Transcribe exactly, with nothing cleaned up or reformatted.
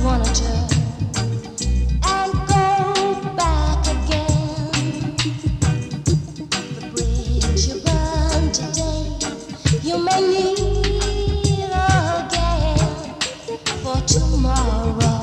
wanna turn and go back again. The bridge you burn today, you may need again for tomorrow.